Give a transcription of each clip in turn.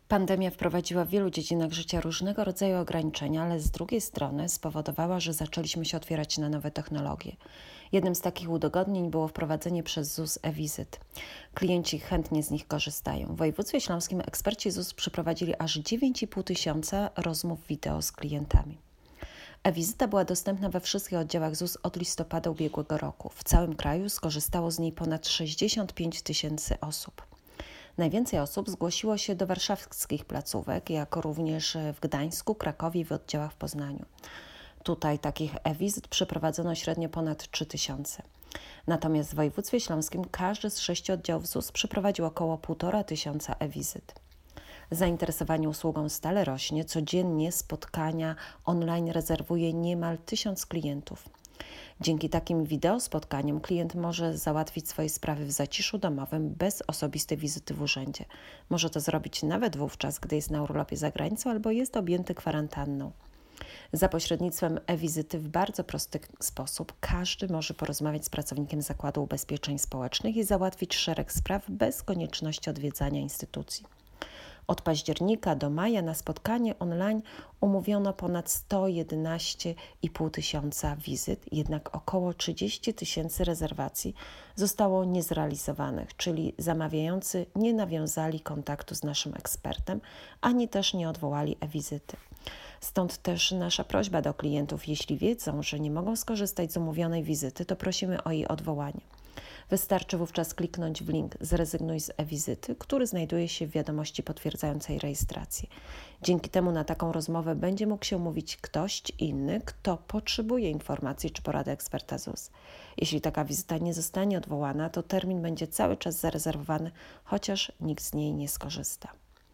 Pandemia wprowadziła w wielu dziedzinach życia różnego rodzaju ograniczenia, ale z drugiej strony spowodowała, że zaczęliśmy się otwierać na nowe technologie. Jednym z takich udogodnień było wprowadzenie przez ZUS e-wizyt. Klienci chętnie z nich korzystają. W województwie śląskim eksperci ZUS przeprowadzili aż 9,5 tysiąca rozmów wideo z klientami. E-wizyta była dostępna we wszystkich oddziałach ZUS od listopada ubiegłego roku. W całym kraju skorzystało z niej ponad 65 tysięcy osób. Najwięcej osób zgłosiło się do warszawskich placówek, jak również w Gdańsku, Krakowie i w oddziałach w Poznaniu. Tutaj takich e-wizyt przeprowadzono średnio ponad 3000. Natomiast w województwie śląskim każdy z 6 oddziałów ZUS przeprowadził około 1500 e-wizyt. Zainteresowanie usługą stale rośnie. Codziennie spotkania online rezerwuje niemal 1000 klientów. Dzięki takim wideo spotkaniom klient może załatwić swoje sprawy w zaciszu domowym bez osobistej wizyty w urzędzie. Może to zrobić nawet wówczas, gdy jest na urlopie za granicą albo jest objęty kwarantanną. Za pośrednictwem e-wizyty w bardzo prosty sposób każdy może porozmawiać z pracownikiem Zakładu Ubezpieczeń Społecznych i załatwić szereg spraw bez konieczności odwiedzania instytucji. Od października do maja na spotkanie online umówiono ponad 111,5 tysiąca wizyt, jednak około 30 tysięcy rezerwacji zostało niezrealizowanych, czyli zamawiający nie nawiązali kontaktu z naszym ekspertem, ani też nie odwołali e-wizyty. Stąd też nasza prośba do klientów: jeśli wiedzą, że nie mogą skorzystać z umówionej wizyty, to prosimy o jej odwołanie. Wystarczy wówczas kliknąć w link "Zrezygnuj z e-wizyty", który znajduje się w wiadomości potwierdzającej rejestrację. Dzięki temu na taką rozmowę będzie mógł się umówić ktoś inny, kto potrzebuje informacji czy porady eksperta ZUS. Jeśli taka wizyta nie zostanie odwołana, to termin będzie cały czas zarezerwowany, chociaż nikt z niej nie skorzysta.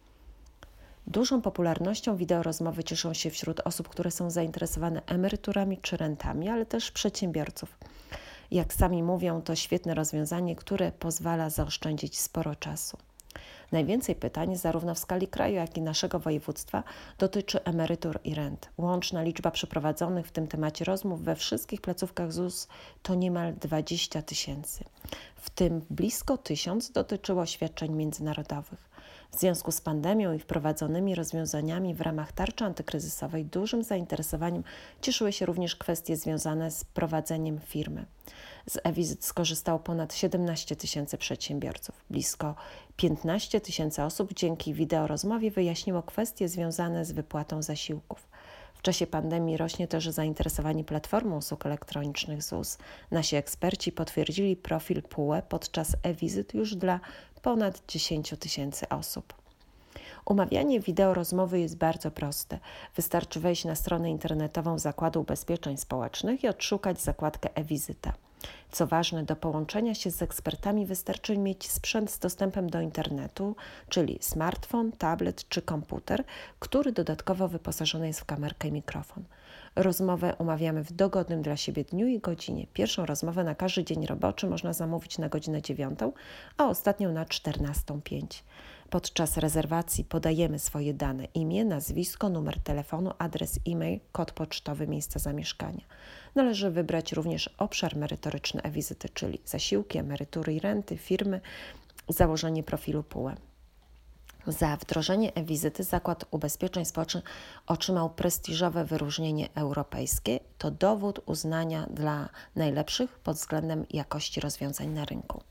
Dużą popularnością wideorozmowy cieszą się wśród osób, które są zainteresowane emeryturami czy rentami, ale też przedsiębiorców. Jak sami mówią, to świetne rozwiązanie, które pozwala zaoszczędzić sporo czasu. Najwięcej pytań, zarówno w skali kraju, jak i naszego województwa, dotyczy emerytur i rent. Łączna liczba przeprowadzonych w tym temacie rozmów we wszystkich placówkach ZUS to niemal 20 tysięcy. W tym blisko 1000 dotyczyło świadczeń międzynarodowych. W związku z pandemią i wprowadzonymi rozwiązaniami w ramach tarczy antykryzysowej dużym zainteresowaniem cieszyły się również kwestie związane z prowadzeniem firmy. Z e-wizyt skorzystało ponad 17 tysięcy przedsiębiorców. Blisko 15 tysięcy osób dzięki wideorozmowie wyjaśniło kwestie związane z wypłatą zasiłków. W czasie pandemii rośnie też zainteresowanie platformą usług elektronicznych ZUS. Nasi eksperci potwierdzili profil PUE podczas e-wizyt już dla ponad 10 tysięcy osób. Umawianie wideorozmowy jest bardzo proste. Wystarczy wejść na stronę internetową Zakładu Ubezpieczeń Społecznych i odszukać zakładkę e-wizyta. Co ważne, do połączenia się z ekspertami wystarczy mieć sprzęt z dostępem do internetu, czyli smartfon, tablet czy komputer, który dodatkowo wyposażony jest w kamerkę i mikrofon. Rozmowę umawiamy w dogodnym dla siebie dniu i godzinie. Pierwszą rozmowę na każdy dzień roboczy można zamówić na godzinę 9, a ostatnią na 14:05. Podczas rezerwacji podajemy swoje dane: imię, nazwisko, numer telefonu, adres e-mail, kod pocztowy miejsca zamieszkania. Należy wybrać również obszar merytoryczny e-wizyty, czyli zasiłki, emerytury i renty, firmy, założenie profilu PUE. Za wdrożenie e-wizyty Zakład Ubezpieczeń Społecznych otrzymał prestiżowe wyróżnienie europejskie. To dowód uznania dla najlepszych pod względem jakości rozwiązań na rynku.